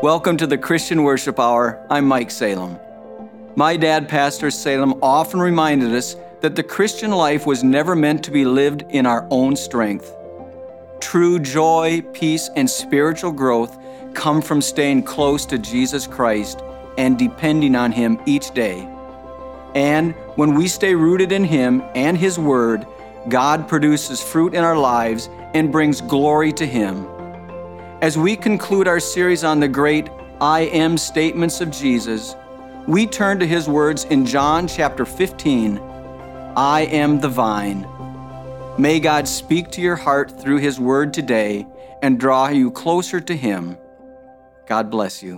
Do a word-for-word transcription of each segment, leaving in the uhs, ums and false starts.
Welcome to the Christian Worship Hour. I'm Mike Salem. My dad, Pastor Salem, often reminded us that the Christian life was never meant to be lived in our own strength. True joy, peace, and spiritual growth come from staying close to Jesus Christ and depending on Him each day. And when we stay rooted in Him and His Word, God produces fruit in our lives and brings glory to Him. As we conclude our series on the great I Am statements of Jesus, we turn to His words in John chapter fifteen, I am the vine. May God speak to your heart through His Word today and draw you closer to Him. God bless you.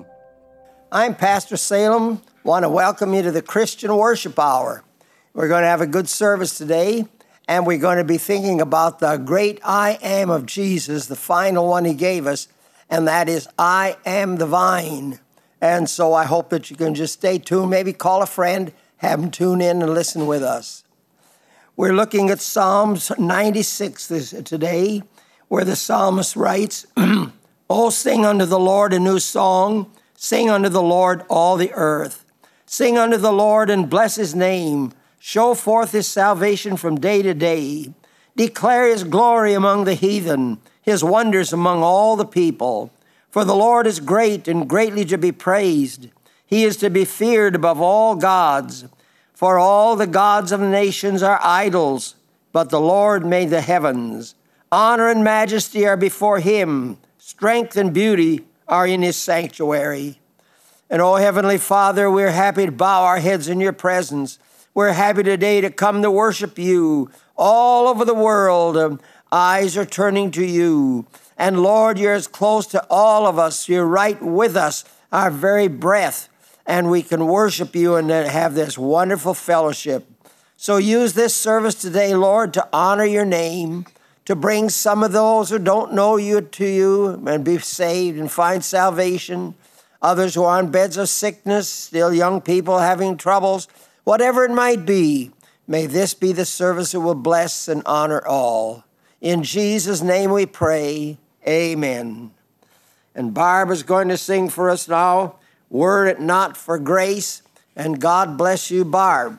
I'm Pastor Salem. Want to welcome you to the Christian Worship Hour. We're going to have a good service today, and we're going to be thinking about the great I am of Jesus, the final one He gave us, and that is I am the vine. And so I hope that you can just stay tuned, maybe call a friend, have them tune in and listen with us. We're looking at Psalms ninety-six this, today, where the psalmist writes, Oh, sing unto the Lord a new song, sing unto the Lord all the earth. Sing unto the Lord and bless His name. Show forth His salvation from day to day. Declare His glory among the heathen, His wonders among all the people. For the Lord is great and greatly to be praised. He is to be feared above all gods. For all the gods of the nations are idols, but the Lord made the heavens. Honor and majesty are before Him. Strength and beauty are in His sanctuary. And, oh, Heavenly Father, we're happy to bow our heads in Your presence. We're happy today to come to worship You. All over the world, um, eyes are turning to You. And, Lord, You're as close to all of us. You're right with us, our very breath. And we can worship You and have this wonderful fellowship. So use this service today, Lord, to honor Your name, to bring some of those who don't know You to You and be saved and find salvation. Others who are on beds of sickness, still young people having troubles, whatever it might be, may this be the service that will bless and honor all. In Jesus' name we pray, amen. And Barb is going to sing for us now, Were It Not for Grace, and God bless you, Barb.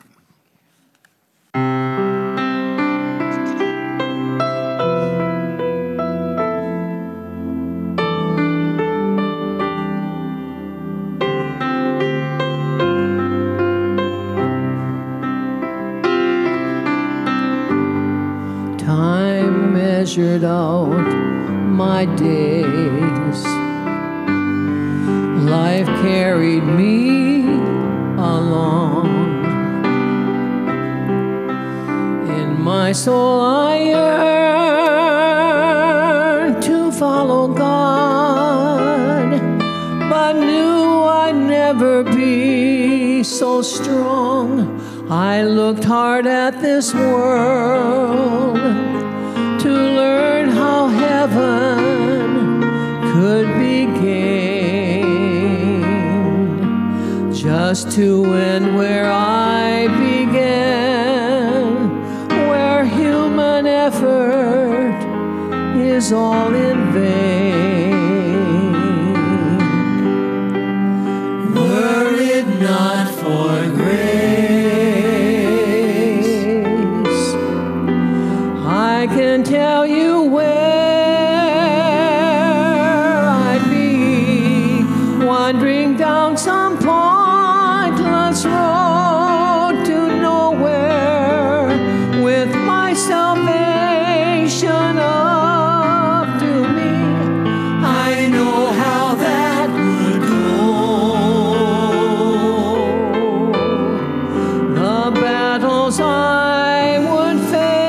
Measured out my days, life carried me along. In my soul I yearned to follow God, but knew I'd never be so strong. I looked hard at this world to learn how heaven could be gained, just to end where I began, where human effort is all in vain. Were it not for grace, I can tell you where I'd be, wandering down some pointless road to nowhere, with my salvation up to me. I know how that would go. The battles I would face,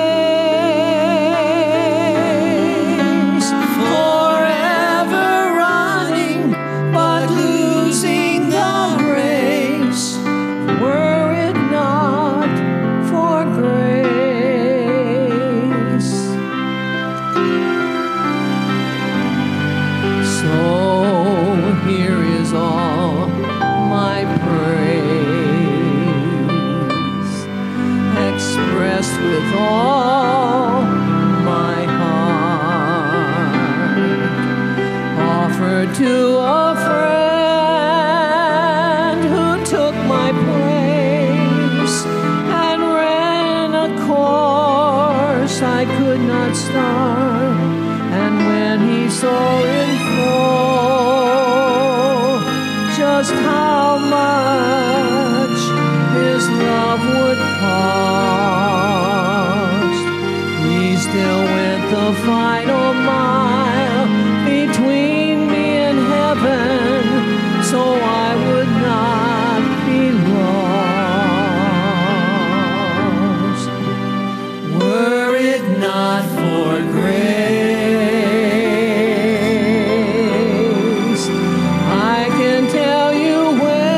with all my heart, offered to a friend. a mile between me and heaven, so I would not be lost. Were it not for grace, I can tell you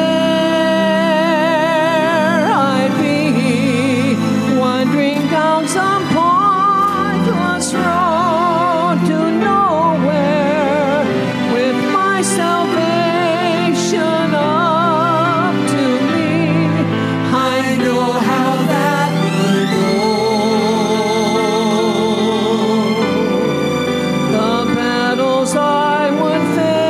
where I'd be, wandering down some pointless road to nowhere, with my salvation up to me. I know how that would go. The battles I would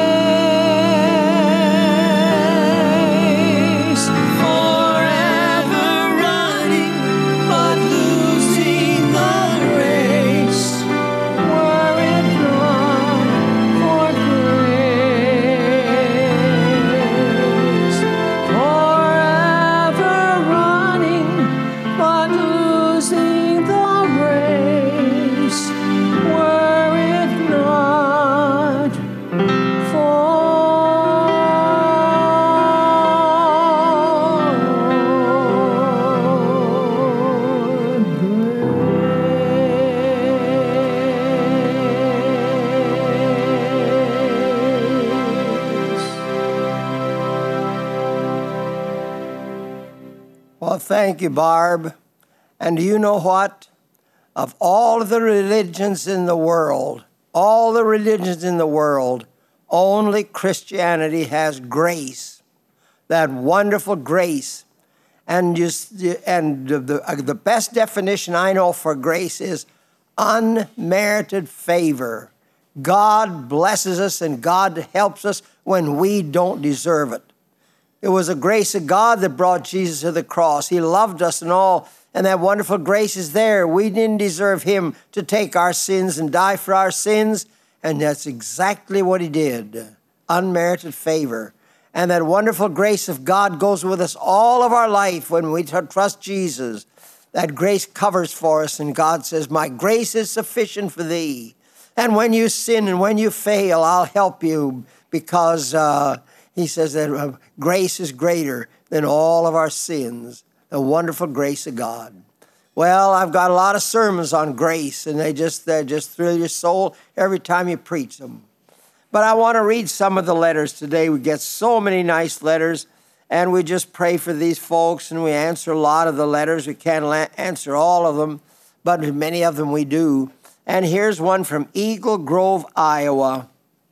face, forever running but losing the race, were it not for grace. Forever running but losing the race, were it not for grace. Well, thank you, Barb. And do you know what? Of all of the religions in the world, all the religions in the world, only Christianity has grace, that wonderful grace. And just and the, the, the best definition I know for grace is unmerited favor. God blesses us and God helps us when we don't deserve it. It was the grace of God that brought Jesus to the cross. He loved us and all, and that wonderful grace is there. We didn't deserve him to take our sins and die for our sins, and that's exactly what he did. Unmerited favor. And that wonderful grace of God goes with us all of our life when we trust Jesus. That grace covers for us, and God says, my grace is sufficient for thee. And when you sin and when you fail, I'll help you, because uh, he says that uh, grace is greater than all of our sins. The wonderful grace of God. Well, I've got a lot of sermons on grace, and they just, they just thrill your soul every time you preach them. But I want to read some of the letters today. We get so many nice letters, and we just pray for these folks, and we answer a lot of the letters. We can't la- answer all of them, but many of them we do. And here's one from Eagle Grove, Iowa.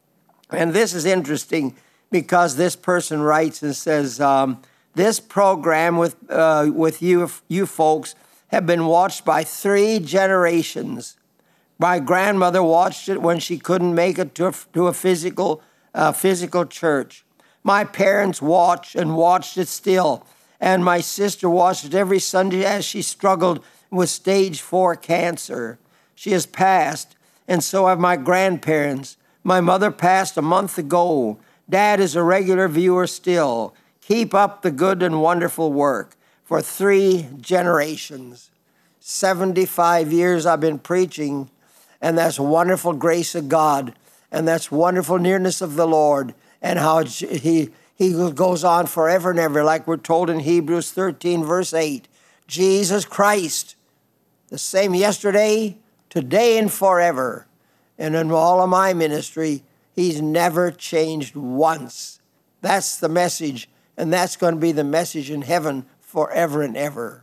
And this is interesting because this person writes and says, um, this program with uh, with you, you folks have been watched by three generations. My grandmother watched it when she couldn't make it to a, to a physical uh, physical church. My parents watched and watched it still. And my sister watched it every Sunday as she struggled with stage four cancer. She has passed, and so have my grandparents. My mother passed a month ago. Dad is a regular viewer still. Keep up the good and wonderful work for three generations. seventy-five years I've been preaching, and that's wonderful grace of God, and that's wonderful nearness of the Lord, and how he, he goes on forever and ever, like we're told in Hebrews thirteen, verse eight. Jesus Christ, the same yesterday, today, and forever. And in all of my ministry, he's never changed once. That's the message, and that's going to be the message in heaven forever and ever.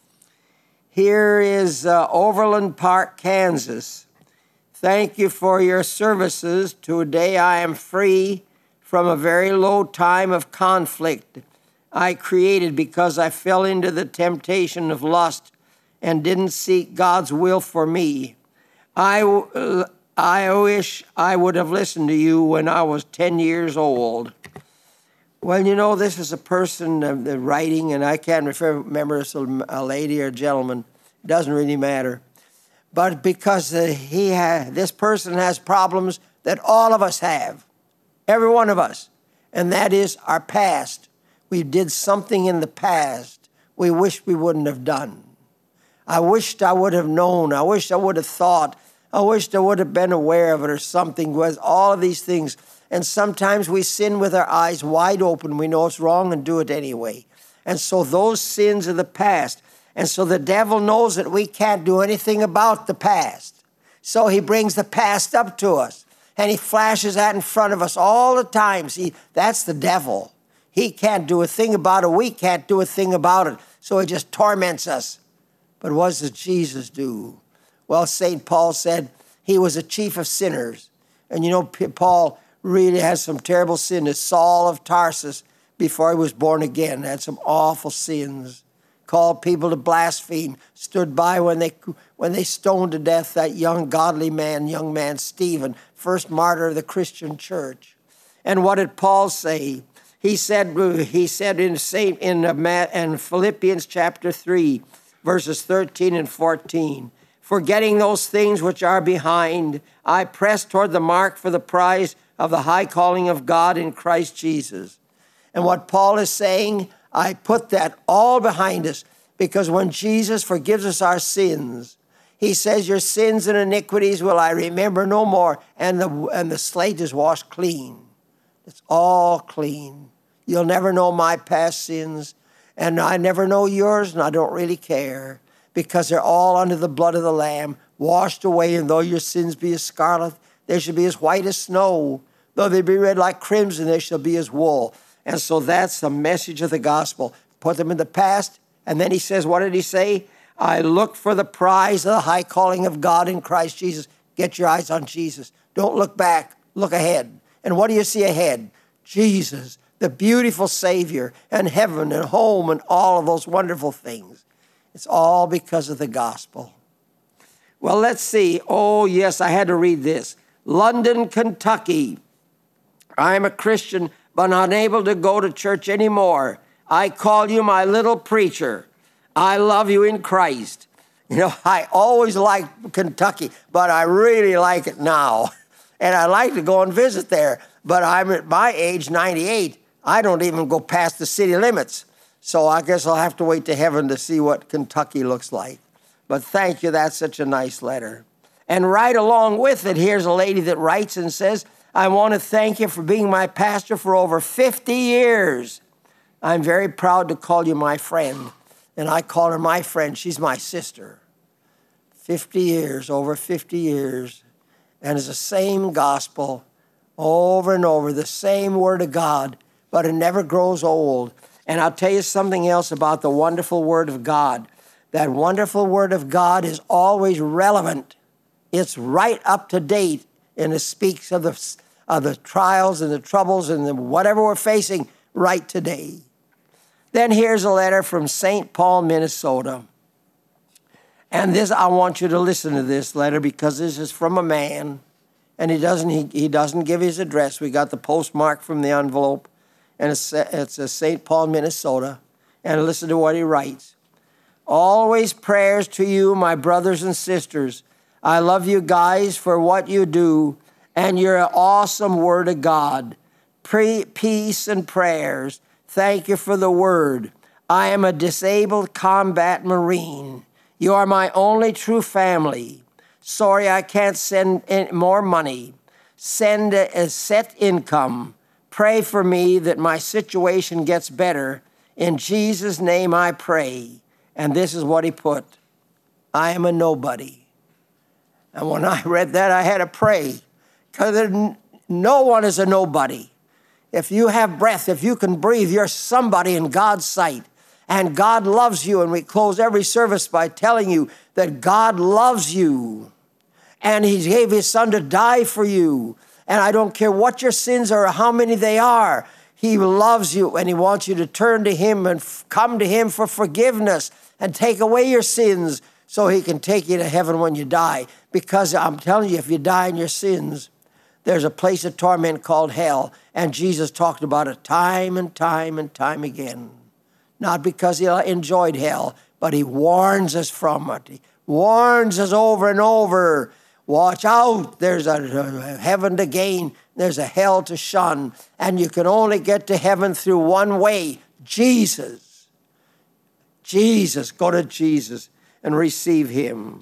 Here is uh, Overland Park, Kansas. Thank you for your services. Today I am free from a very low time of conflict I created because I fell into the temptation of lust and didn't seek God's will for me. I, uh, I wish I would have listened to you when I was ten years old. Well, you know, this is a person uh, the writing, and I can't remember if it's a lady or a gentleman. It doesn't really matter. But because uh, he ha- this person has problems that all of us have, every one of us, and that is our past. We did something in the past we wish we wouldn't have done. I wished I would have known. I wished I would have thought. I wished I would have been aware of it or something with all of these things. And sometimes we sin with our eyes wide open. We know it's wrong and do it anyway. And so those sins are the past. And so the devil knows that we can't do anything about the past. So he brings the past up to us. And he flashes that in front of us all the time. See, that's the devil. He can't do a thing about it. We can't do a thing about it. So he just torments us. But what does Jesus do? Well, Saint Paul said he was a chief of sinners. And you know, Paul really has some terrible sin. As Saul of Tarsus, before he was born again, had some awful sins. Called people to blaspheme. Stood by when they when they stoned to death that young godly man, young man Stephen, first martyr of the Christian church. And what did Paul say? He said he said in Saint in, in Philippians chapter three, verses thirteen and fourteen. Forgetting those things which are behind, I press toward the mark for the prize of the high calling of God in Christ Jesus. And what Paul is saying, I put that all behind us, because when Jesus forgives us our sins, he says, your sins and iniquities will I remember no more, and the, and the slate is washed clean. It's all clean. You'll never know my past sins, and I never know yours, and I don't really care, because they're all under the blood of the Lamb, washed away, and though your sins be as scarlet, they shall be as white as snow. Though they be red like crimson, they shall be as wool. And so that's the message of the gospel. Put them in the past. And then he says, what did he say? I look for the prize of the high calling of God in Christ Jesus. Get your eyes on Jesus. Don't look back. Look ahead. And what do you see ahead? Jesus, the beautiful Savior, and heaven and home and all of those wonderful things. It's all because of the gospel. Well, let's see. Oh, yes, I had to read this. London, Kentucky. I am a Christian, but unable to go to church anymore. I call you my little preacher. I love you in Christ. You know, I always liked Kentucky, but I really like it now. And I like to go and visit there. But I'm at my age, ninety-eight, I don't even go past the city limits. So I guess I'll have to wait to heaven to see what Kentucky looks like. But thank you, that's such a nice letter. And right along with it, here's a lady that writes and says, I want to thank you for being my pastor for over fifty years. I'm very proud to call you my friend. And I call her my friend. She's my sister. fifty years, over fifty years. And it's the same gospel over and over, the same word of God, but it never grows old. And I'll tell you something else about the wonderful word of God. That wonderful word of God is always relevant. It's right up to date, and it speaks of the, of the trials and the troubles and the whatever we're facing right today. Then here's a letter from Saint Paul, Minnesota. And this, I want you to listen to this letter because this is from a man, and he doesn't, he, he doesn't give his address. We got the postmark from the envelope, and it's, it's a Saint Paul, Minnesota. And listen to what he writes. Always prayers to you, my brothers and sisters. I love you guys for what you do and your awesome word of God. Pre- peace and prayers. Thank you for the word. I am a disabled combat Marine. You are my only true family. Sorry I can't send in more money. Send a, a set income. Pray for me that my situation gets better. In Jesus' name I pray. And this is what he put. I am a nobody. And when I read that, I had to pray. Because no one is a nobody. If you have breath, if you can breathe, you're somebody in God's sight. And God loves you. And we close every service by telling you that God loves you. And he gave his son to die for you. And I don't care what your sins are or how many they are. He loves you, and he wants you to turn to him and f- come to him for forgiveness and take away your sins so he can take you to heaven when you die. Because I'm telling you, if you die in your sins, there's a place of torment called hell. And Jesus talked about it time and time and time again. Not because he enjoyed hell, but he warns us from it. He warns us over and over. Watch out, there's a, a heaven to gain, there's a hell to shun, and you can only get to heaven through one way, Jesus. Jesus, go to Jesus and receive him.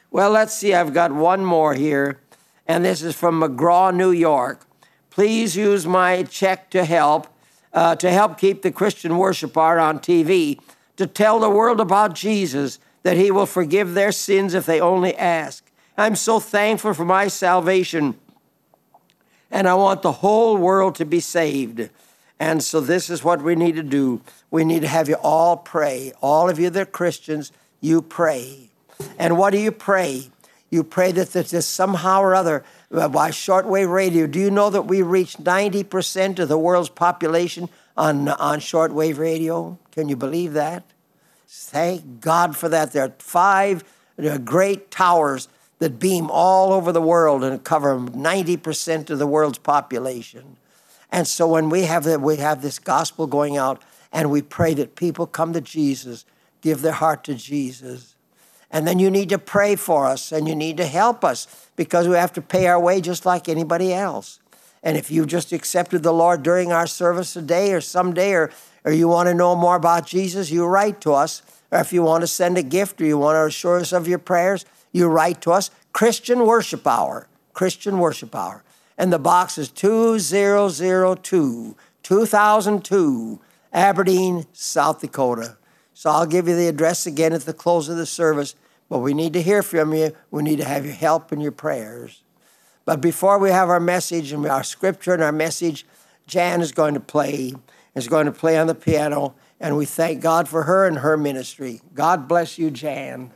Well, let's see. I've got one more here, and this is from McGraw, New York. Please use my check to help, uh, to help keep the Christian Worship Hour on T V, to tell the world about Jesus, that he will forgive their sins if they only ask. I'm so thankful for my salvation, and I want the whole world to be saved. And so this is what we need to do. We need to have you all pray. All of you that are Christians, you pray. And what do you pray? You pray that there's somehow or other, by shortwave radio, do you know that we reach ninety percent of the world's population on, on shortwave radio? Can you believe that? Thank God for that. There are five great towers that beam all over the world and cover ninety percent of the world's population. And so when we have the, we have this gospel going out, and we pray that people come to Jesus, give their heart to Jesus. And then you need to pray for us, and you need to help us, because we have to pay our way just like anybody else. And if you just accepted the Lord during our service today or someday, or, or you want to know more about Jesus, you write to us. Or if you want to send a gift, or you want to assure us of your prayers, you write to us. Christian Worship Hour, Christian Worship Hour. And the box is two thousand two, two thousand two, Aberdeen, South Dakota. So I'll give you the address again at the close of the service. But we need to hear from you. We need to have your help and your prayers. But before we have our message and our scripture and our message, Jan is going to play, is going to play on the piano. And we thank God for her and her ministry. God bless you, Jan.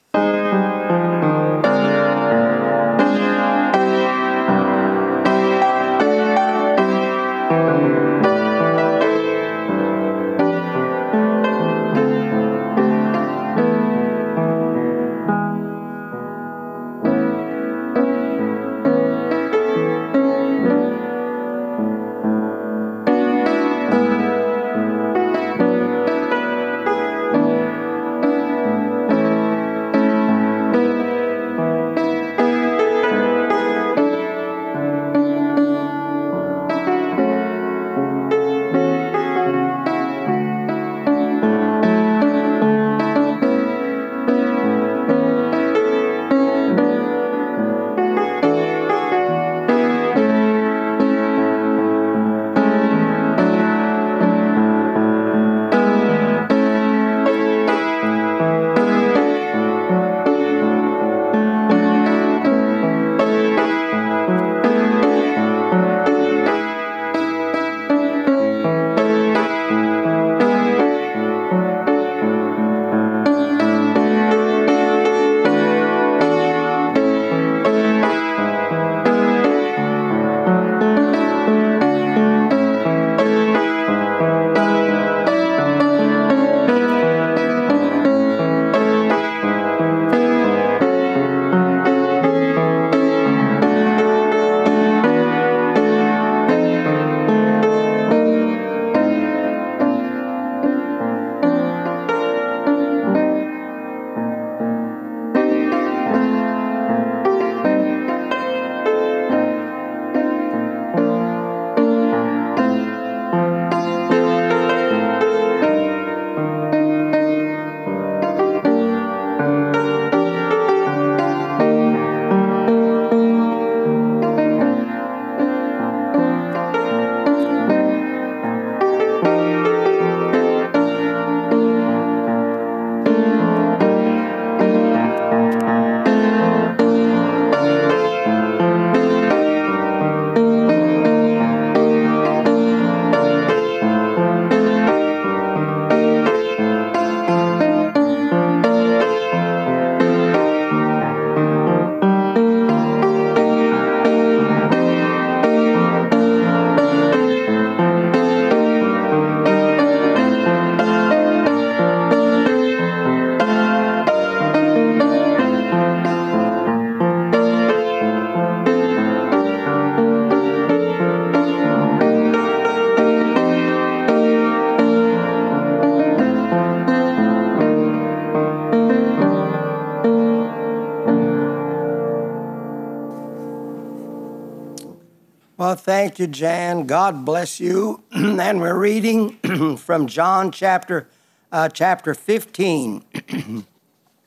Well, thank you, Jan. God bless you. And we're reading from John chapter uh, chapter fifteen.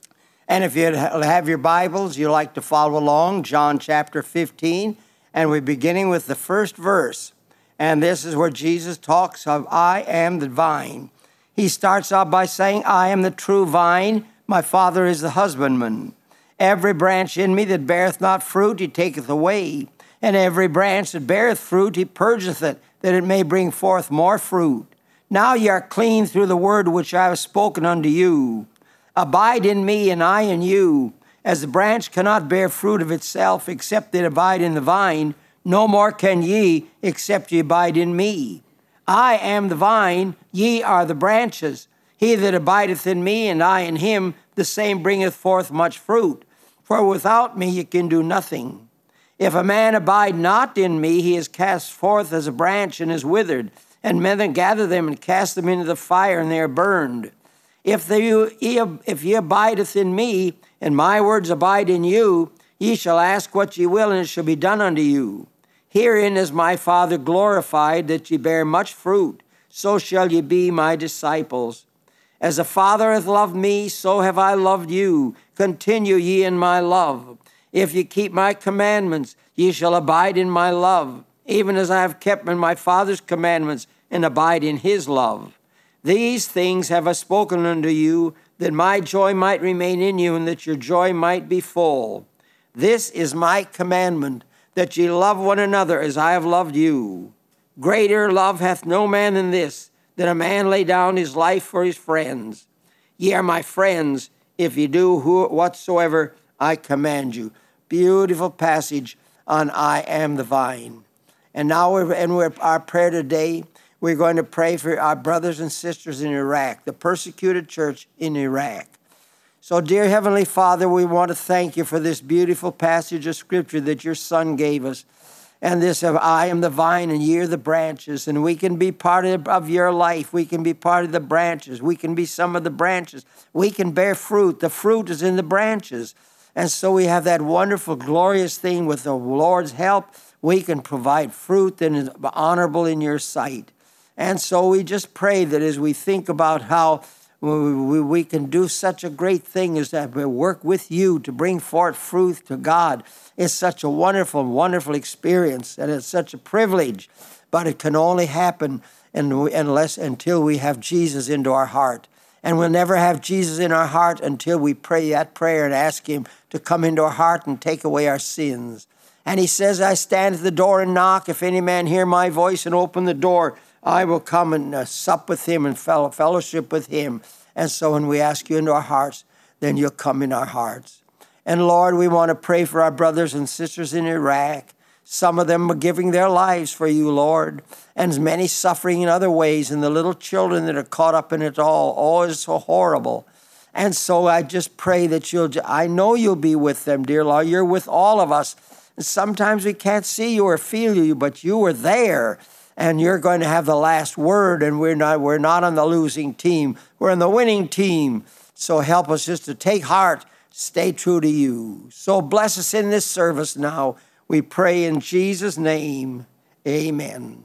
And if you have your Bibles, you like to follow along, John chapter fifteen, and we're beginning with the first verse. And this is where Jesus talks of, I am the vine. He starts out by saying, I am the true vine, my Father is the husbandman. Every branch in me that beareth not fruit, he taketh away. And every branch that beareth fruit, he purgeth it, that it may bring forth more fruit. Now ye are clean through the word which I have spoken unto you. Abide in me, and I in you. As the branch cannot bear fruit of itself, except it abide in the vine, no more can ye, except ye abide in me. I am the vine, ye are the branches. He that abideth in me, and I in him, the same bringeth forth much fruit. For without me ye can do nothing. If a man abide not in me, he is cast forth as a branch and is withered, and men gather them and cast them into the fire, and they are burned. If, the, if ye abideth in me, and my words abide in you, ye shall ask what ye will, and it shall be done unto you. Herein is my Father glorified, that ye bear much fruit, so shall ye be my disciples. As the Father hath loved me, so have I loved you. Continue ye in my love. If ye keep my commandments, ye shall abide in my love, even as I have kept my Father's commandments, and abide in his love. These things have I spoken unto you, that my joy might remain in you, and that your joy might be full. This is my commandment, that ye love one another as I have loved you. Greater love hath no man than this, that a man lay down his life for his friends. Ye are my friends, if ye do whatsoever I command you. Beautiful passage on I am the vine. And now we're, and we're, our prayer today, we're going to pray for our brothers and sisters in Iraq, the persecuted church in Iraq. So, dear Heavenly Father, we want to thank you for this beautiful passage of Scripture that your Son gave us. And this of I am the vine and ye are the branches. And we can be part of, of your life. We can be part of the branches. We can be some of the branches. We can bear fruit. The fruit is in the branches. And so we have that wonderful, glorious thing with the Lord's help. We can provide fruit that is honorable in your sight. And so we just pray that as we think about how we, we can do such a great thing as that we work with you to bring forth fruit to God. It's such a wonderful, wonderful experience, and it's such a privilege. But it can only happen unless until we have Jesus into our heart. And we'll never have Jesus in our heart until we pray that prayer and ask him to come into our heart and take away our sins. And he says, I stand at the door and knock. If any man hear my voice and open the door, I will come and uh, sup with him and fellow, fellowship with him. And so when we ask you into our hearts, then you'll come in our hearts. And Lord, we want to pray for our brothers and sisters in Iraq. Some of them are giving their lives for you, Lord, and many suffering in other ways, and the little children that are caught up in it all. Oh, it's so horrible. And so I just pray that you'll, I know you'll be with them, dear Lord. You're with all of us. And sometimes we can't see you or feel you, but you are there. And you're going to have the last word, and we're not, we're not on the losing team. We're on the winning team. So help us just to take heart, stay true to you. So bless us in this service now. We pray in Jesus' name, amen.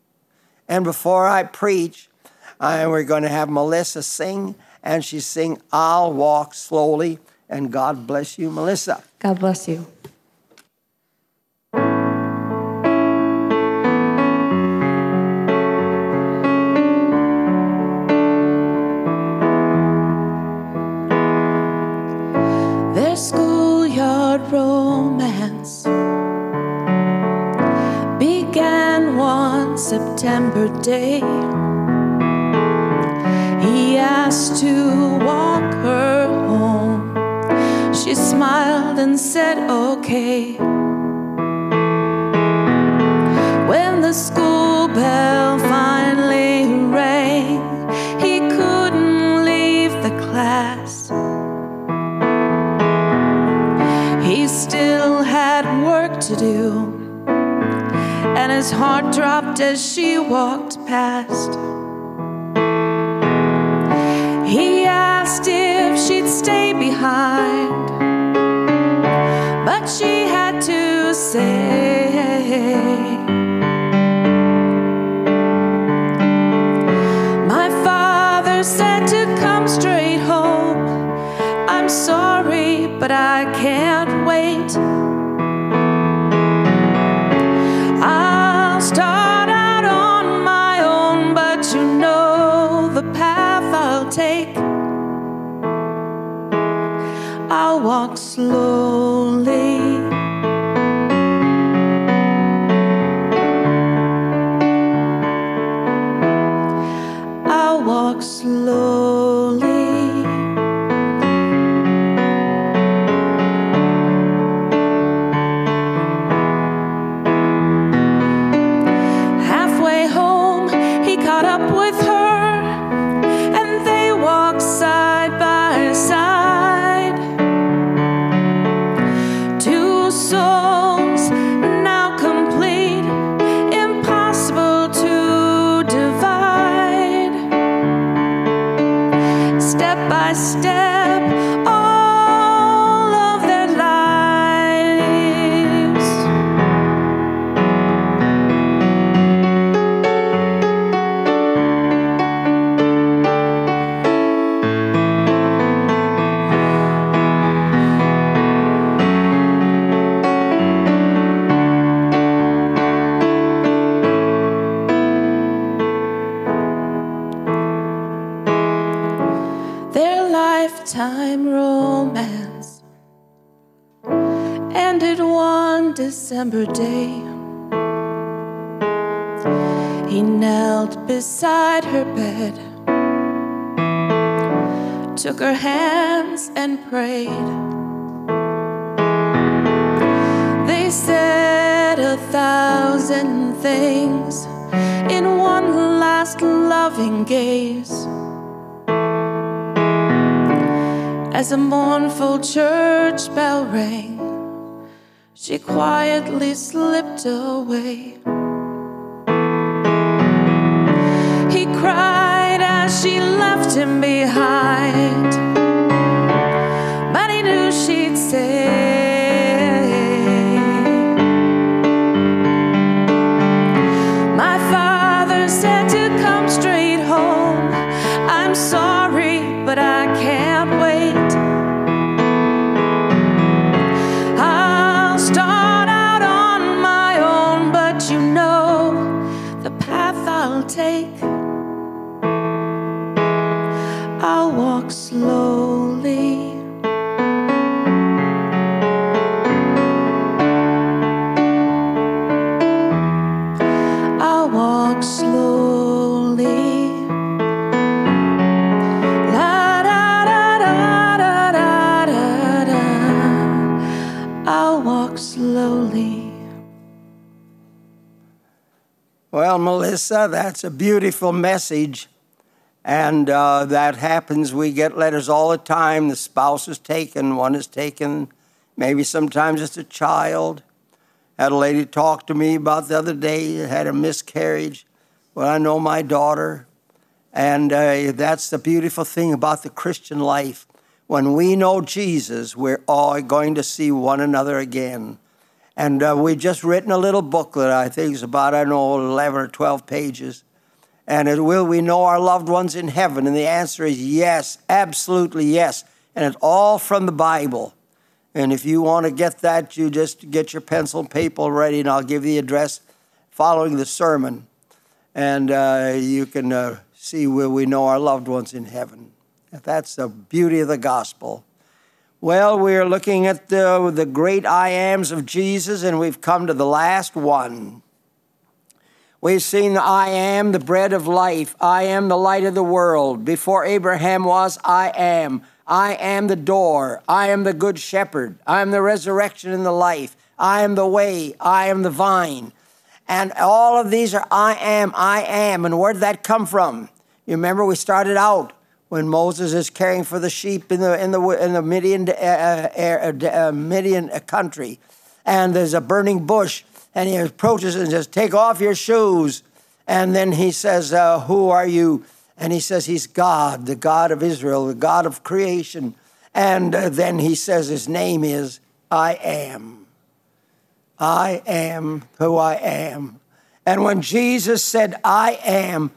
And before I preach, I, we're going to have Melissa sing, and she sing, I'll Walk Slowly. And God bless you, Melissa. God bless you. Their schoolyard romance began one September day. He asked to walk her home. She smiled and said, okay. When the school bell finally rang, he couldn't leave the class. He still had work to do, and his heart dropped as she walked past. He asked if she'd stay behind, but she had to say, my father said to come straight home. I'm sorry but I can't wait. I'll start out on my own, but you know the path I'll take. I'll walk slowly. I'll walk slowly. Halfway home, he caught up with her, and they walked side by side. Two souls now complete, impossible to divide. Step by step, all of their lives. Their lifetime romance ended one December day. He knelt beside her bed, took her hands and prayed. They said a thousand things in one last loving gaze. As a mournful church bell rang, she quietly slipped away. He cried as she left him behind, but he knew she'd say, "My father said to come straight home. I'm sorry, but I can't wait. I'll start out on my own, but you know the path I'll take. I'll walk slowly. I'll walk slowly. La da da da da da da da. I'll walk slowly." Well, Melissa, that's a beautiful message. And uh, that happens. We get letters all the time. The spouse is taken, one is taken. Maybe sometimes it's a child. Had a lady talk to me about the other day, had a miscarriage. Well, I know my daughter. And uh, that's the beautiful thing about the Christian life. When we know Jesus, we're all going to see one another again. And uh, we've just written a little booklet, I think it's about, I don't know, eleven or twelve pages. And it will we know our loved ones in heaven? And the answer is yes, absolutely yes. And it's all from the Bible. And if you want to get that, you just get your pencil and paper ready, and I'll give the address following the sermon. And uh, you can uh, see where we know our loved ones in heaven. That's the beauty of the gospel. Well, we're looking at the, the great I ams of Jesus, and we've come to the last one. We've seen the I am, the bread of life. I am the light of the world. Before Abraham was, I am. I am the door. I am the good shepherd. I am the resurrection and the life. I am the way. I am the vine. And all of these are I am, I am. And where did that come from? You remember we started out when Moses is caring for the sheep in the in the in the Midian uh, uh, uh, Midian country, and there's a burning bush. And he approaches and says, "Take off your shoes." And then he says, uh, "Who are you?" And he says, he's God, the God of Israel, the God of creation. And uh, then he says his name is I am. I am who I am. And when Jesus said, I am,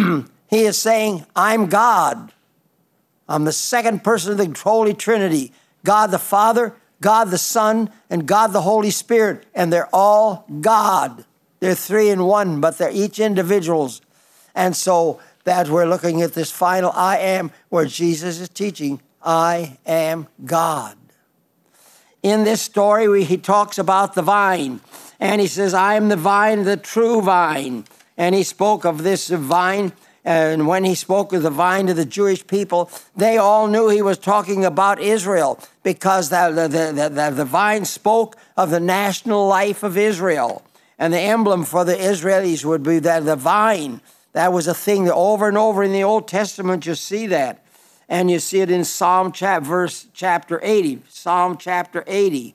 he is saying, I'm God. I'm the second person of the Holy Trinity. God the Father, God the Son, and God the Holy Spirit. And they're all God. They're three in one, but they're each individuals. And so that we're looking at this final I am, where Jesus is teaching, I am God. In this story, we, he talks about the vine. And he says, I am the vine, the true vine. And he spoke of this vine. And when he spoke of the vine to the Jewish people, they all knew he was talking about Israel, because the, the, the, the, the vine spoke of the national life of Israel. And the emblem for the Israelis would be that the vine. That was a thing that over and over in the Old Testament you see that. And you see it in Psalm chap, verse chapter eighty. Psalm chapter eighty.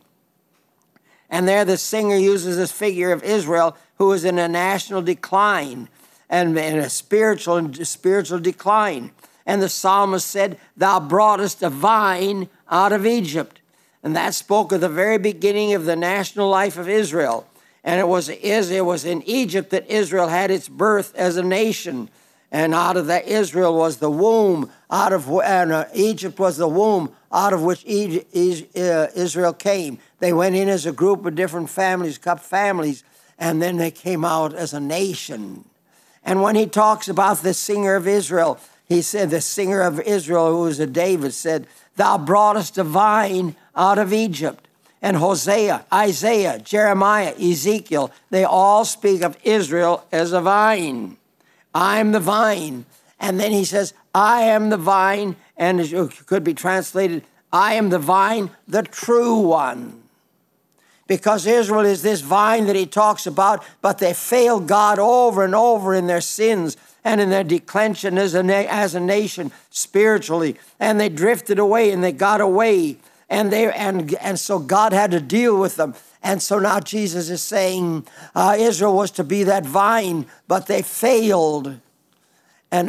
And there the singer uses this figure of Israel who is in a national decline and in a spiritual, spiritual decline. And the psalmist said, thou broughtest a vine out of Egypt. And that spoke of the very beginning of the national life of Israel. And it was, it was in Egypt that Israel had its birth as a nation. And out of that, Israel was the womb, out of and, uh, Egypt was the womb out of which Egypt, uh, Israel came. They went in as a group of different families, couple families, and then they came out as a nation. And when he talks about the singer of Israel, he said, the singer of Israel, who was a David, said, thou broughtest a vine out of Egypt. And Hosea, Isaiah, Jeremiah, Ezekiel, they all speak of Israel as a vine. I'm the vine. And then he says, I am the vine, and it could be translated, I am the vine, the true one. Because Israel is this vine that he talks about, but they failed God over and over in their sins and in their declension as a, na- as a nation spiritually. And they drifted away and they got away. And they and and so God had to deal with them. And so now Jesus is saying uh, Israel was to be that vine, but they failed. And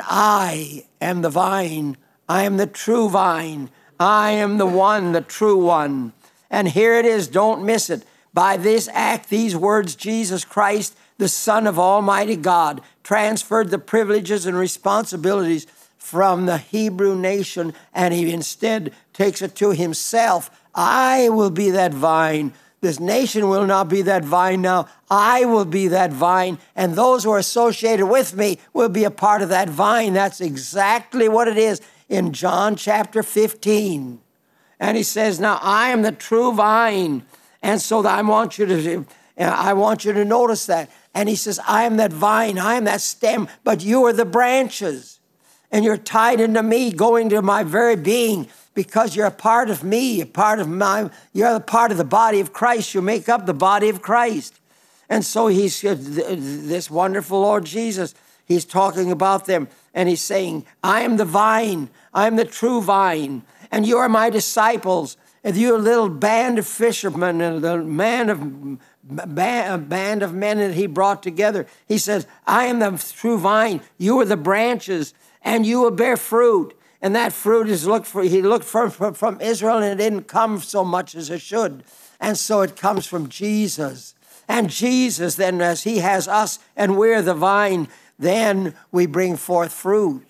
I am the vine. I am the true vine. I am the one, the true one. And here it is, don't miss it. By this act, these words, Jesus Christ, the Son of Almighty God, transferred the privileges and responsibilities from the Hebrew nation, and he instead takes it to himself. I will be that vine. This nation will not be that vine now. I will be that vine, and those who are associated with me will be a part of that vine. That's exactly what it is in John chapter fifteen. And he says, now I am the true vine. And so I want you to, I want you to notice that. And he says, I am that vine, I am that stem, but you are the branches. And you're tied into me, going to my very being, because you're a part of me, a part of my, you're a part of the body of Christ. You make up the body of Christ. And so he's, this wonderful Lord Jesus, he's talking about them, and he's saying, I am the vine, I am the true vine, and you are my disciples. And you're a little band of fishermen and the man of band, band of men that he brought together. He says, I am the true vine, you are the branches, and you will bear fruit. And that fruit is looked for, he looked for from, from Israel, and it didn't come so much as it should. And so it comes from Jesus. And Jesus, then, as he has us and we're the vine, then we bring forth fruit.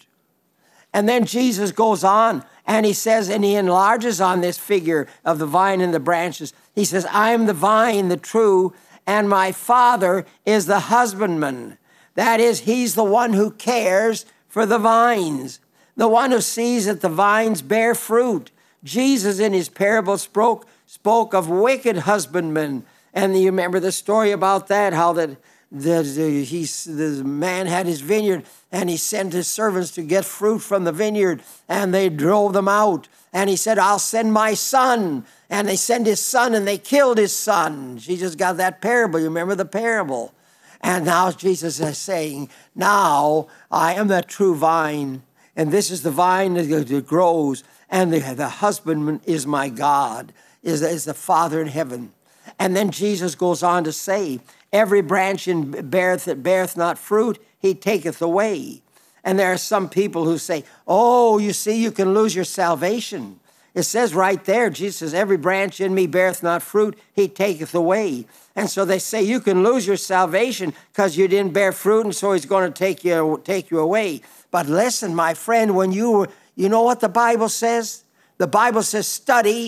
And then Jesus goes on and he says, and he enlarges on this figure of the vine and the branches. He says, I am the vine, the true, and my Father is the husbandman. That is, he's the one who cares for the vines, the one who sees that the vines bear fruit. Jesus in his parable spoke, spoke of wicked husbandmen. And you remember the story about that, how that the, the, he, the man had his vineyard and he sent his servants to get fruit from the vineyard, and they drove them out. And he said, I'll send my son. And they sent his son and they killed his son. Jesus got that parable. You remember the parable? And now Jesus is saying, now I am the true vine, and this is the vine that grows, and the, the husbandman is my God, is, is the Father in heaven. And then Jesus goes on to say, every branch in beareth that beareth not fruit, he taketh away. And there are some people who say, oh, you see, you can lose your salvation. It says right there, Jesus says, every branch in me beareth not fruit, he taketh away. And so they say you can lose your salvation because you didn't bear fruit, and so he's going to take you, take you away. But listen, my friend, when you, you know what the Bible says? The Bible says, study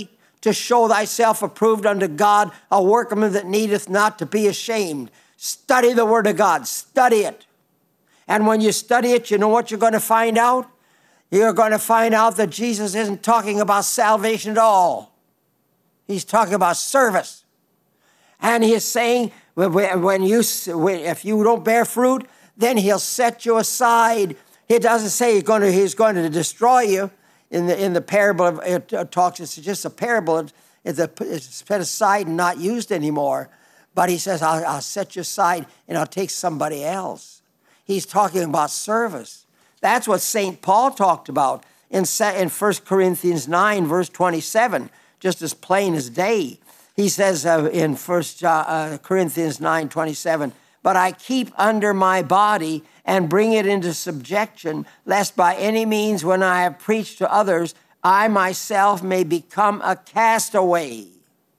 to show thyself approved unto God, a workman that needeth not to be ashamed. Study the Word of God. Study it. And when you study it, you know what you're going to find out? You're going to find out that Jesus isn't talking about salvation at all. He's talking about service. And he is saying, when you, if you don't bear fruit, then he'll set you aside. He doesn't say he's going to, he's going to destroy you. In the, in the parable, it talks, it's just a parable. It's, a, it's set aside and not used anymore. But he says, I'll, I'll set you aside and I'll take somebody else. He's talking about service. That's what Saint Paul talked about in, in First Corinthians nine, verse twenty-seven, just as plain as day. He says uh, in First uh, Corinthians nine, twenty-seven, but I keep under my body and bring it into subjection, lest by any means when I have preached to others, I myself may become a castaway.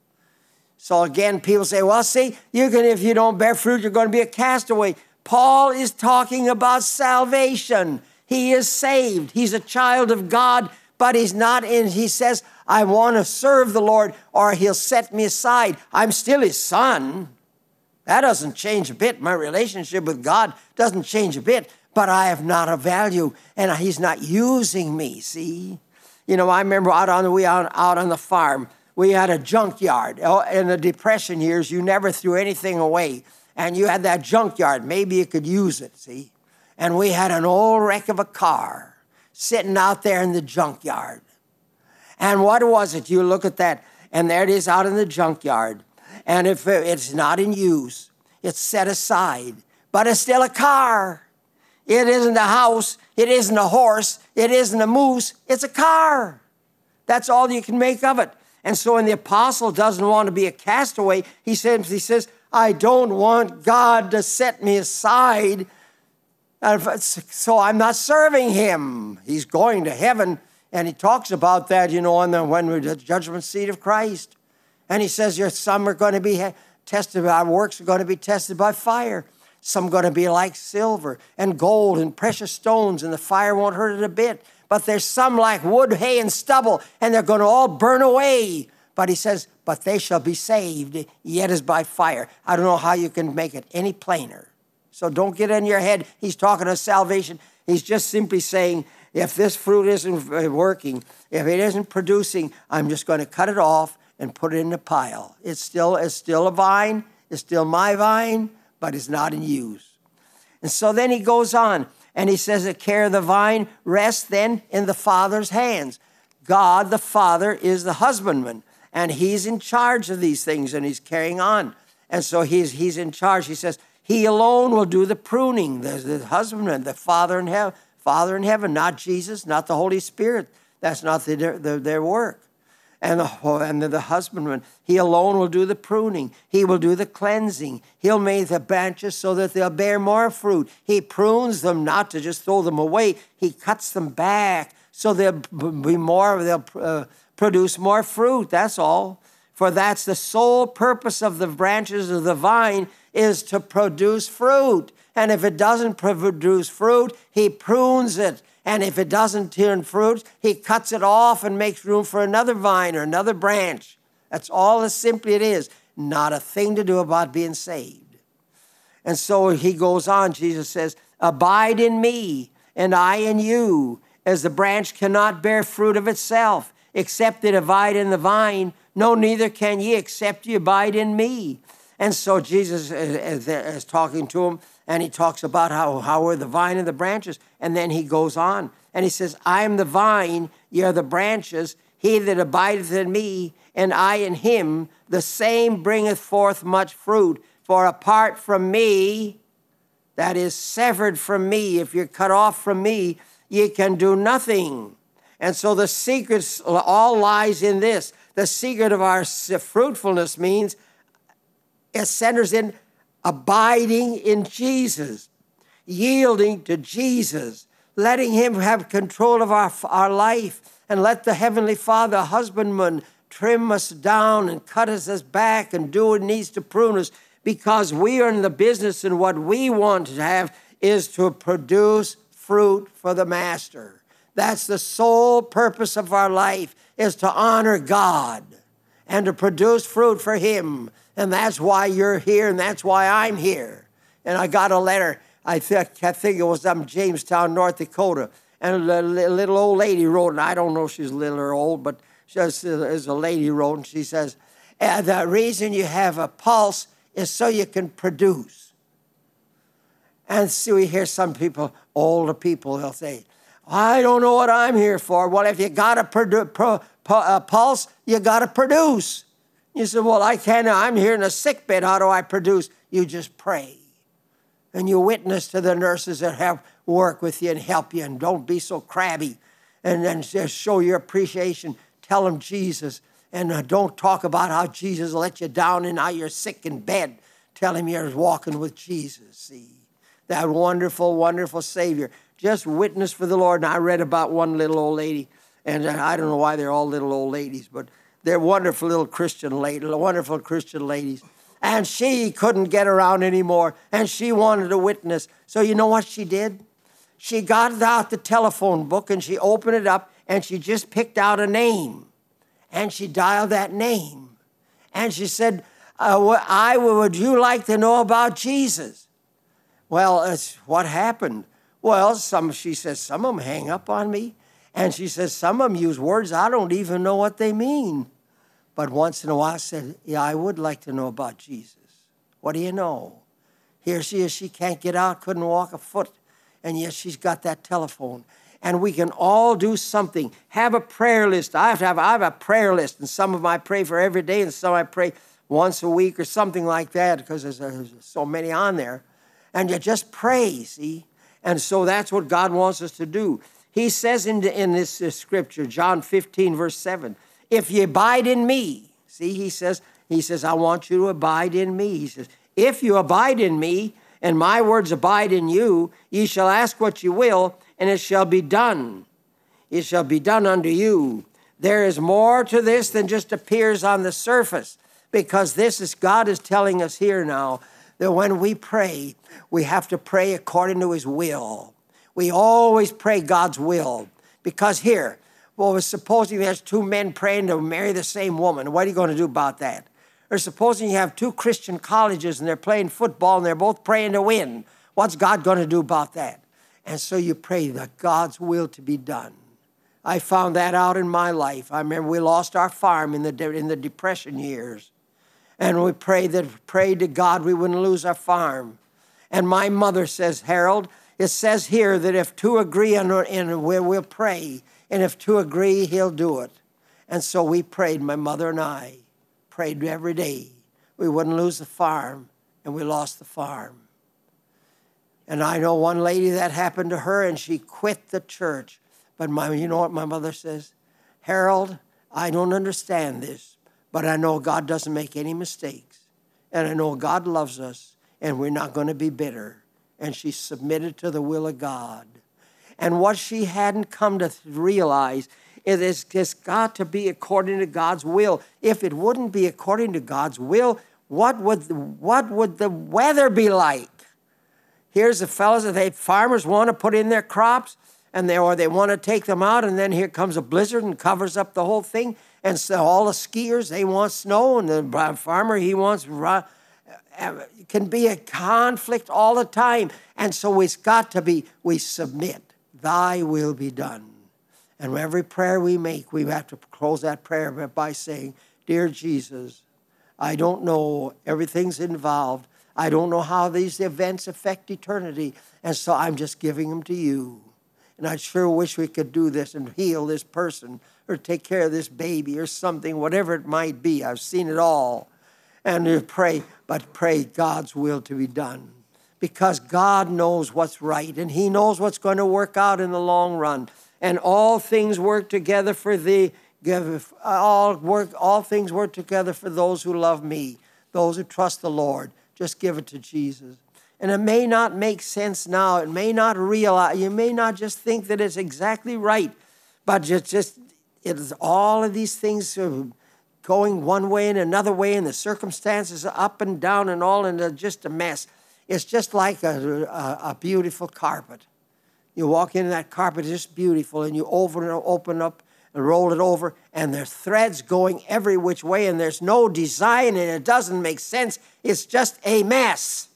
So again, people say, well, see, you can, if you don't bear fruit, you're going to be a castaway. Paul is talking about salvation. He is saved. He's a child of God, but he's not in, he says, I want to serve the Lord, or he'll set me aside. I'm still his son. That doesn't change a bit. My relationship with God doesn't change a bit, but I have not a value, and he's not using me, see? You know, I remember out on the, we out, out on the farm, we had a junkyard. In the Depression years, you never threw anything away, and you had that junkyard. Maybe you could use it, see? And we had an old wreck of a car sitting out there in the junkyard. And what was it? You look at that, and there it is out in the junkyard. And if it's not in use, it's set aside. But it's still a car. It isn't a house. It isn't a horse. It isn't a moose. It's a car. That's all you can make of it. And so when the apostle doesn't want to be a castaway, he says, he says, I don't want God to set me aside, so I'm not serving him. He's going to heaven, and he talks about that, you know, on the, when we're at the judgment seat of Christ. And he says, your some are going to be tested, our works are going to be tested by fire. Some are going to be like silver and gold and precious stones, and the fire won't hurt it a bit. But there's some like wood, hay, and stubble, and they're going to all burn away. But he says, but they shall be saved, yet as by fire. I don't know how you can make it any plainer. So don't get in your head. He's talking of salvation. He's just simply saying, if this fruit isn't working, if it isn't producing, I'm just going to cut it off and put it in a pile. It's still, it's still a vine. It's still my vine, but it's not in use. And so then he goes on, and he says, the care of the vine rests then in the Father's hands. God, the Father, is the husbandman, and he's in charge of these things, and he's carrying on. And so he's, he's in charge. He says, he alone will do the pruning, the, the husbandman, the Father in heaven, Father in heaven, not Jesus, not the Holy Spirit. That's not the, the, their work. And the, and the, the husbandman, he alone will do the pruning. He will do the cleansing. He'll make the branches so that they'll bear more fruit. He prunes them not to just throw them away. He cuts them back so they'll be more, they'll uh, produce more fruit. That's all. For that's the sole purpose of the branches of the vine, is to produce fruit. And if it doesn't produce fruit, he prunes it. And if it doesn't turn fruit, he cuts it off and makes room for another vine or another branch. That's all as simply it is. Not a thing to do about being saved. And so he goes on, Jesus says, abide in me and I in you, as the branch cannot bear fruit of itself, except it abide in the vine. No, neither can ye, except ye abide in me. And so Jesus is, is talking to him, and he talks about how, how we're the vine and the branches. And then he goes on, and he says, I am the vine, ye are the branches. He that abideth in me, and I in him, the same bringeth forth much fruit. For apart from me, that is severed from me, if you're cut off from me, ye can do nothing. And so the secret all lies in this. The secret of our fruitfulness means it centers in abiding in Jesus, yielding to Jesus, letting him have control of our, our life, and let the Heavenly Father, husbandman, trim us down and cut us back and do what needs to prune us, because we are in the business, and what we want to have is to produce fruit for the Master. That's the sole purpose of our life, is to honor God. and to produce fruit for him. And that's why you're here, and that's why I'm here. And I got a letter, I think, I think it was from Jamestown, North Dakota, and a little old lady wrote, and I don't know if she's little or old, but just as a lady wrote, and she says, and the reason you have a pulse is so you can produce. And so we hear some people, older people, they'll say, I don't know what I'm here for. Well, if you got a produ- pro, pro, uh, pulse, you got to produce. You say, well, I can't. I'm here in a sick bed. How do I produce? You just pray. And you witness to the nurses that have work with you and help you. And don't be so crabby. And then just show your appreciation. Tell them Jesus. And uh, don't talk about how Jesus let you down and how you're sick in bed. Tell him you're walking with Jesus. See, that wonderful, wonderful Savior. Just witness for the Lord. And I read about one little old lady, and I don't know why they're all little old ladies, but they're wonderful little Christian ladies, wonderful Christian ladies. And she couldn't get around anymore, and she wanted to witness. So you know what she did? She got out the telephone book, and she opened it up, and she just picked out a name, and she dialed that name. And she said, uh, I, would you like to know about Jesus? Well, it's what happened. Well, some, she says, some of them hang up on me. And she says, some of them use words I don't even know what they mean. But once in a while I said, yeah, I would like to know about Jesus. What do you know? Here she is, she can't get out, couldn't walk a foot. And yet she's got that telephone. And we can all do something. Have a prayer list. I have to have, I have a prayer list. And some of them I pray for every day, and some I pray once a week or something like that, because there's, there's so many on there. And you just pray, see? And so that's what God wants us to do. He says in, the, in this, this scripture, John fifteen, verse seven, if you abide in me, see, he says, he says, I want you to abide in me. He says, if you abide in me, and my words abide in you, ye shall ask what you will, and it shall be done. It shall be done unto you. There is more to this than just appears on the surface, because this is, God is telling us here now, that when we pray, we have to pray according to his will. We always pray God's will. Because here, well, supposing there's two men praying to marry the same woman, what are you going to do about that? Or supposing you have two Christian colleges and they're playing football and they're both praying to win, what's God going to do about that? And so you pray that God's will to be done. I found that out in my life. I remember we lost our farm in the, de- in the Depression years. And we prayed that prayed to God we wouldn't lose our farm. And my mother says, Harold, it says here that if two agree on in we'll, we'll pray, and if two agree, he'll do it. And so we prayed, my mother and I prayed every day. We wouldn't lose the farm, and we lost the farm. And I know one lady that happened to her, and she quit the church. But my, you know what my mother says? Harold, I don't understand this. But I know God doesn't make any mistakes. And I know God loves us, and we're not going to be bitter. And she submitted to the will of God. And what she hadn't come to realize is it's got to be according to God's will. If it wouldn't be according to God's will, what would, what would the weather be like? Here's the fellows that they farmers want to put in their crops, and they or they want to take them out, and then here comes a blizzard and covers up the whole thing. And so all the skiers, they want snow, and the farmer, he wants, it can be a conflict all the time. And so it's got to be, we submit, thy will be done. And every prayer we make, we have to close that prayer by saying, dear Jesus, I don't know, everything's involved. I don't know how these events affect eternity, and so I'm just giving them to you. And I sure wish we could do this and heal this person or take care of this baby or something, whatever it might be. I've seen it all. And you pray, but pray God's will to be done. Because God knows what's right, and he knows what's going to work out in the long run. And all things work together for thee. Give, all, work, all things work together for those who love me, those who trust the Lord. Just give it to Jesus. And it may not make sense now. It may not realize, you may not just think that it's exactly right, but just, just it's all of these things going one way and another way, and the circumstances are up and down and all, and they're just a mess. It's just like a, a, a beautiful carpet. You walk into that carpet, it's just beautiful, and you open, open up and roll it over, and there's threads going every which way, and there's no design, and it doesn't make sense. It's just a mess.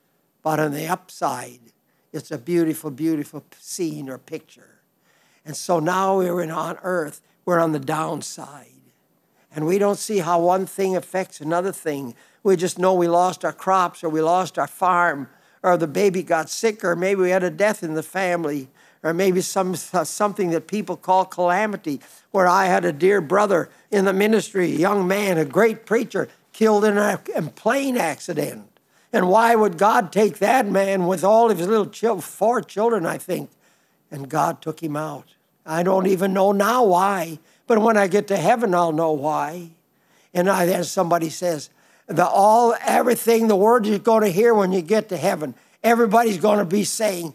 But on the upside, it's a beautiful, beautiful scene or picture. And so now we're in, on earth, we're on the downside. And we don't see how one thing affects another thing. We just know we lost our crops, or we lost our farm, or the baby got sick, or maybe we had a death in the family, or maybe some something that people call calamity, where I had a dear brother in the ministry, a young man, a great preacher, killed in a, a plane accident. And why would God take that man with all of his little children, four children, I think, and God took him out? I don't even know now why, but when I get to heaven, I'll know why. And I, then somebody says, the all everything the word you're going to hear when you get to heaven, everybody's going to be saying,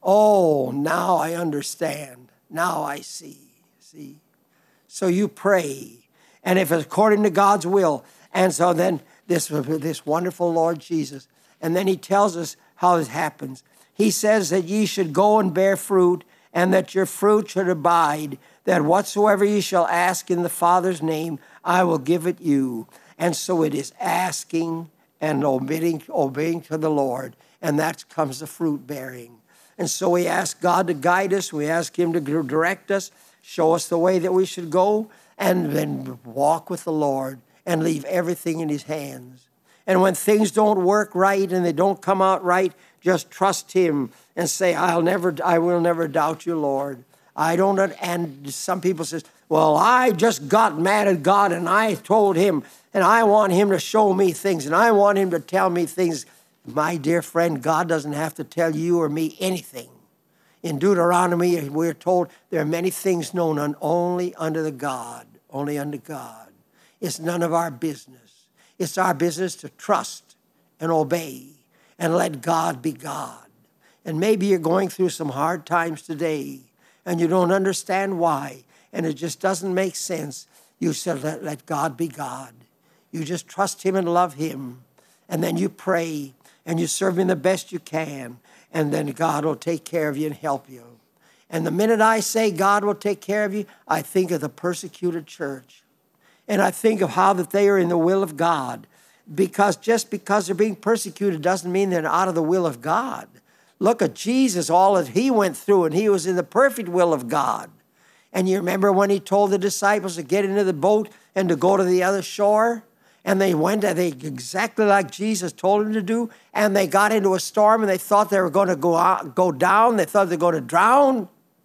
oh, now I understand. Now I see. See? So you pray. And if it's according to God's will, and so then this, this wonderful Lord Jesus, and then he tells us how it happens. He says that ye should go and bear fruit, and that your fruit should abide, that whatsoever ye shall ask in the Father's name, I will give it you. And so it is asking and obeying, obeying to the Lord, and that comes the fruit bearing. And so we ask God to guide us. We ask him to direct us, show us the way that we should go, and then walk with the Lord and leave everything in his hands. And when things don't work right and they don't come out right, just trust him and say, I'll never, I will never doubt you, Lord. I don't, and some people say, well, I just got mad at God and I told him, and I want him to show me things, and I want him to tell me things. My dear friend, God doesn't have to tell you or me anything. In Deuteronomy, we're told there are many things known only unto the God, only unto God. It's none of our business. It's our business to trust and obey and let God be God. And maybe you're going through some hard times today and you don't understand why, and it just doesn't make sense. You said, let, let God be God. You just trust him and love him, and then you pray and you serve him the best you can, and then God will take care of you and help you. And the minute I say God will take care of you, I think of the persecuted church. And I think of how that they are in the will of God. Because just because they're being persecuted doesn't mean they're out of the will of God. Look at Jesus, all that he went through, and he was in the perfect will of God. And you remember when he told the disciples to get into the boat and to go to the other shore? And they went they exactly like Jesus told them to do. And they got into a storm and they thought they were going to go out, go down. They thought they were going to drown.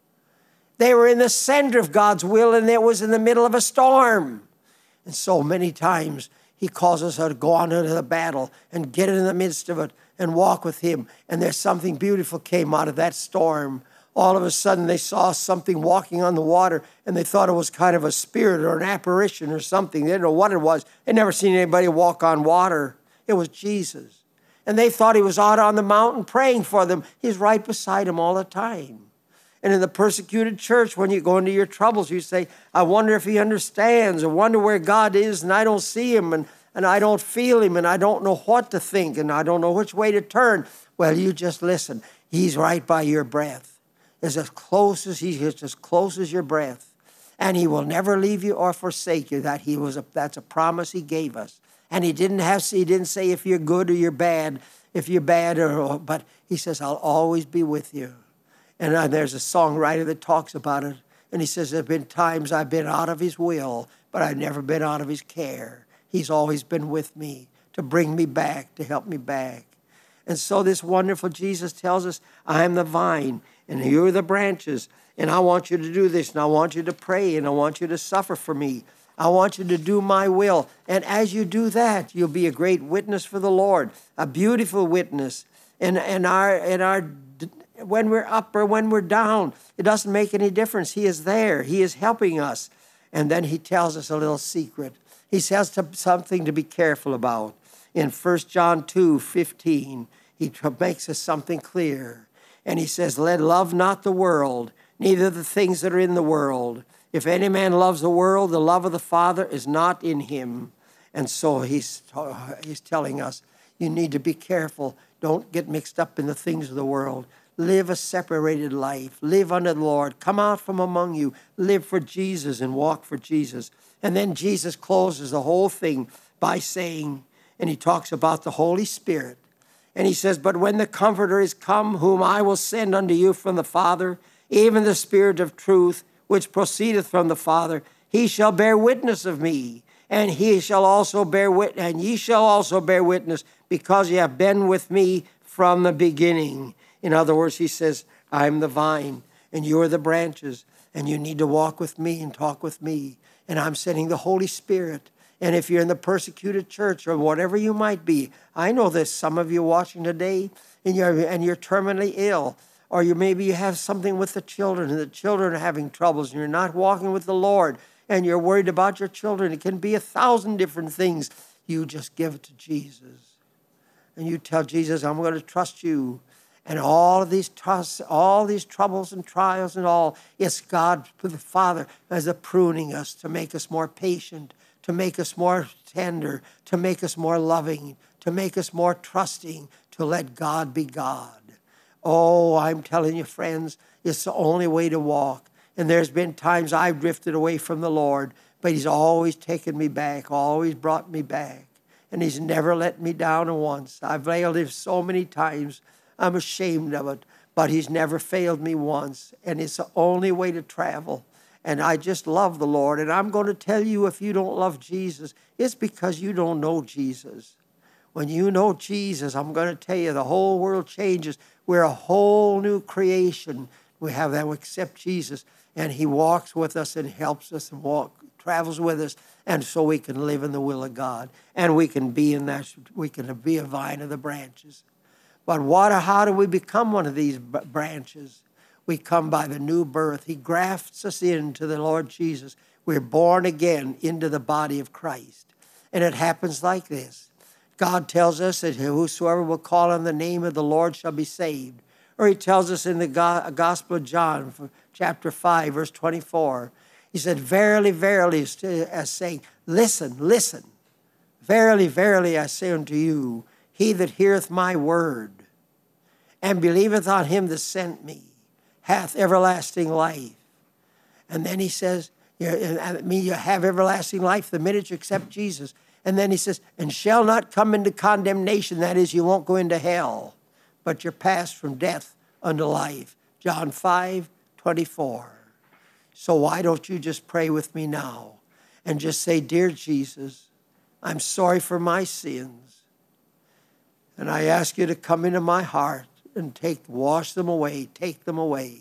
They were in the center of God's will, and it was in the middle of a storm. And so many times he calls us to go on into the battle and get in the midst of it and walk with him. And there's something beautiful came out of that storm. All of a sudden they saw something walking on the water, and they thought it was kind of a spirit or an apparition or something. They didn't know what it was. They'd never seen anybody walk on water. It was Jesus. And they thought he was out on the mountain praying for them. He's right beside them all the time. And in the persecuted church, when you go into your troubles, you say, I wonder if he understands. I wonder where God is, and I don't see him, and, and I don't feel him, and I don't know what to think, and I don't know which way to turn. Well, you just listen. He's right by your breath. Is as close as he is, as close as your breath, and he will never leave you or forsake you. That he was a, that's a promise he gave us, and he didn't have he didn't say if you're good or you're bad, if you're bad or but he says I'll always be with you. And uh, there's a songwriter that talks about it, and he says there've been times I've been out of his will, but I've never been out of his care. He's always been with me to bring me back, to help me back. And so this wonderful Jesus tells us, I am the vine, and you're the branches, and I want you to do this, and I want you to pray, and I want you to suffer for me. I want you to do my will. And as you do that, you'll be a great witness for the Lord, a beautiful witness. And, and, our, and our, when we're up or when we're down, it doesn't make any difference. He is there. He is helping us. And then he tells us a little secret. He says to, something to be careful about. In First John two fifteen, he makes us something clear. And he says, let love not the world, neither the things that are in the world. If any man loves the world, the love of the Father is not in him. And so he's, he's telling us, you need to be careful. Don't get mixed up in the things of the world. live a separated life. Live under the Lord. Come out from among you. Live for Jesus and walk for Jesus. And then Jesus closes the whole thing by saying, and he talks about the Holy Spirit. And he says, but when the Comforter is come, whom I will send unto you from the Father, even the Spirit of truth, which proceedeth from the Father, he shall bear witness of me, and he shall also bear witness, and ye shall also bear witness, because ye have been with me from the beginning. In other words, he says, I'm the vine, and you are the branches, and you need to walk with me and talk with me. And I'm sending the Holy Spirit. And if you're in the persecuted church or whatever you might be, I know there's some of you watching today, and you're, and you're terminally ill. Or you maybe you have something with the children, and the children are having troubles, and you're not walking with the Lord, and you're worried about your children. It can be a thousand different things. You just give it to Jesus. And you tell Jesus, I'm going to trust you. And all of these trusts, all these troubles and trials and all, it's God, the Father, as a pruning us to make us more patient, to make us more tender, to make us more loving, to make us more trusting, to let God be God. Oh, I'm telling you, friends, it's the only way to walk. And there's been times I've drifted away from the Lord, but he's always taken me back, always brought me back. And he's never let me down once. I've failed him so many times. I'm ashamed of it, but he's never failed me once. And it's the only way to travel. And I just love the Lord. And I'm going to tell you, if you don't love Jesus, it's because you don't know Jesus. When you know Jesus, I'm going to tell you, the whole world changes. We're a whole new creation. We have that, we accept Jesus, and he walks with us and helps us and walk, travels with us, and so we can live in the will of God. And we can be in that, we can be a vine of the branches. But what, how do we become one of these branches? We come by the new birth. He grafts us into the Lord Jesus. We're born again into the body of Christ. And it happens like this. God tells us that whosoever will call on the name of the Lord shall be saved. Or he tells us in the Gospel of John, chapter five, verse twenty-four, he said, verily, verily, as saying, listen, listen. Verily, verily, I say unto you, he that heareth my word and believeth on him that sent me hath everlasting life. And then he says, I mean, you have everlasting life the minute you accept Jesus. And then he says, and shall not come into condemnation. That is, you won't go into hell, but you're passed from death unto life. John five twenty-four. So why don't you just pray with me now and just say, dear Jesus, I'm sorry for my sins. And I ask you to come into my heart and take, wash them away, take them away.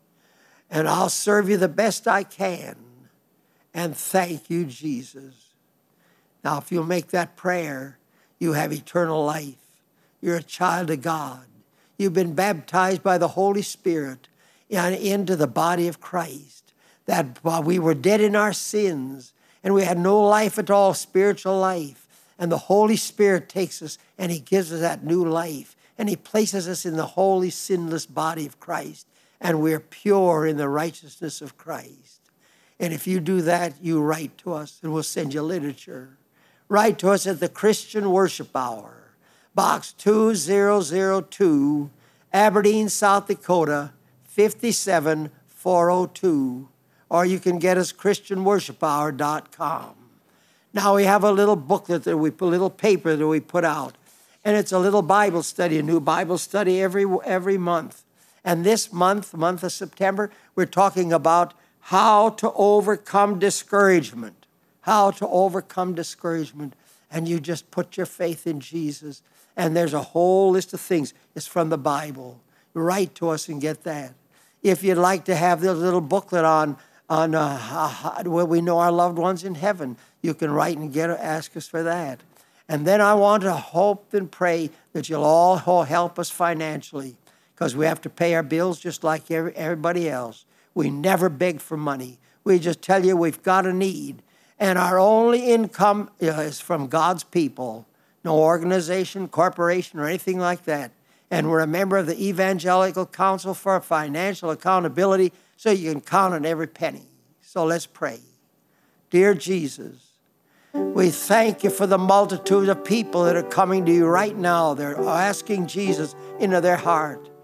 And I'll serve you the best I can. And thank you, Jesus. Now, if you'll make that prayer, you have eternal life. You're a child of God. You've been baptized by the Holy Spirit into the body of Christ. That while we were dead in our sins and we had no life at all, spiritual life, and the Holy Spirit takes us and he gives us that new life. And he places us in the holy, sinless body of Christ. And we're pure in the righteousness of Christ. And if you do that, you write to us and we'll send you literature. Write to us at the Christian Worship Hour, Box two thousand two, Aberdeen, South Dakota, five seven four oh two. Or you can get us Christian Worship Hour dot com. Now we have a little booklet that we put, a little paper that we put out. And it's a little Bible study, a new Bible study every, every month. And this month, the month of September, we're talking about how to overcome discouragement. How to overcome discouragement. And you just put your faith in Jesus. And there's a whole list of things. It's from the Bible. Write to us and get that. If you'd like to have this little booklet on, on uh, how, where we know our loved ones in heaven, you can write and get ask us for that. And then I want to hope and pray that you'll all help us financially, because we have to pay our bills just like every, everybody else. We never beg for money. We just tell you we've got a need. And our only income is from God's people. No organization, corporation, or anything like that. And we're a member of the Evangelical Council for Financial Accountability, so you can count on every penny. So let's pray. Dear Jesus, we thank you for the multitude of people that are coming to you right now. They're asking Jesus into their heart.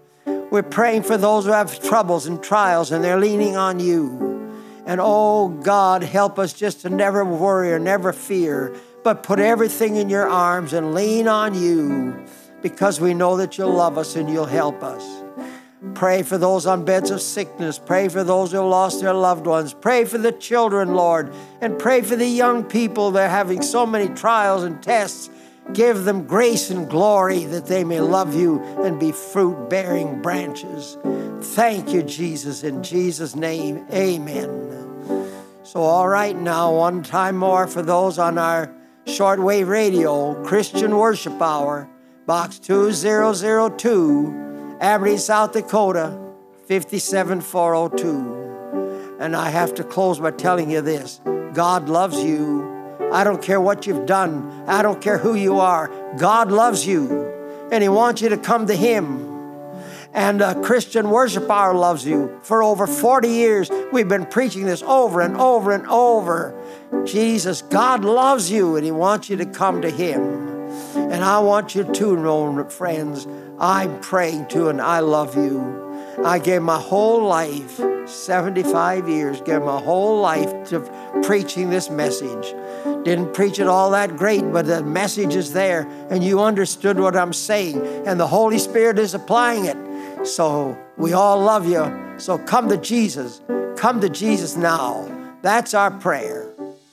We're praying for those who have troubles and trials and they're leaning on you. And oh God, help us just to never worry or never fear, but put everything in your arms and lean on you, because we know that you'll love us and you'll help us. Pray for those on beds of sickness. Pray for those who lost their loved ones. Pray for the children, Lord, and pray for the young people. They're having so many trials and tests. Give them grace and glory that they may love you and be fruit-bearing branches. Thank you, Jesus. In Jesus' name, amen. So, all right, now, one time more for those on our shortwave radio, Christian Worship Hour, Box two thousand two, Aberdeen, South Dakota, five seven four oh two. And I have to close by telling you this. God loves you. I don't care what you've done. I don't care who you are. God loves you, and He wants you to come to Him. And uh, Christian Worship Hour loves you. For over forty years, we've been preaching this over and over and over. Jesus, God loves you, and He wants you to come to Him. And I want you to know, friends, I'm praying too, and I love you. I gave my whole life, seventy-five years, gave my whole life to preaching this message. Didn't preach it all that great, but the message is there, and you understood what I'm saying, and the Holy Spirit is applying it. So we all love you. So come to Jesus. Come to Jesus now. That's our prayer.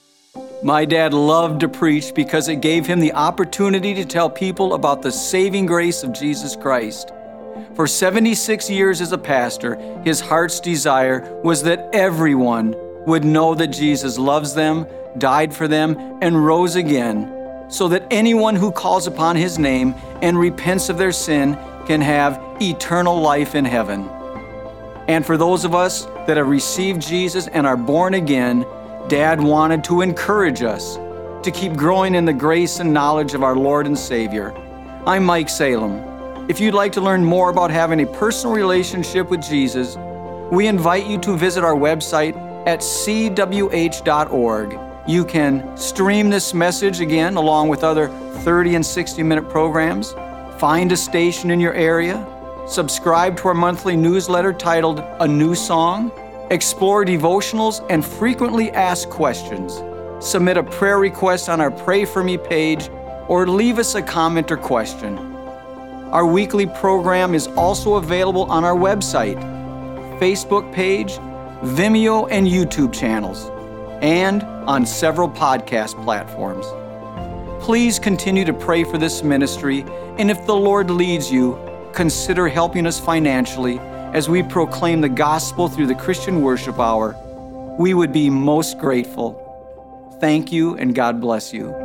My dad loved to preach because it gave him the opportunity to tell people about the saving grace of Jesus Christ. For seventy-six years as a pastor, his heart's desire was that everyone would know that Jesus loves them, died for them, and rose again, so that anyone who calls upon His name and repents of their sin can have eternal life in heaven. And for those of us that have received Jesus and are born again, Dad wanted to encourage us to keep growing in the grace and knowledge of our Lord and Savior. I'm Mike Salem. If you'd like to learn more about having a personal relationship with Jesus, we invite you to visit our website at c w h dot org. You can stream this message again along with other thirty and sixty minute programs, find a station in your area, subscribe to our monthly newsletter titled A New Song, explore devotionals and frequently asked questions, submit a prayer request on our Pray For Me page, or leave us a comment or question. Our weekly program is also available on our website, Facebook page, Vimeo and YouTube channels, and on several podcast platforms. Please continue to pray for this ministry, and if the Lord leads you, consider helping us financially as we proclaim the gospel through the Christian Worship Hour. We would be most grateful. Thank you, and God bless you.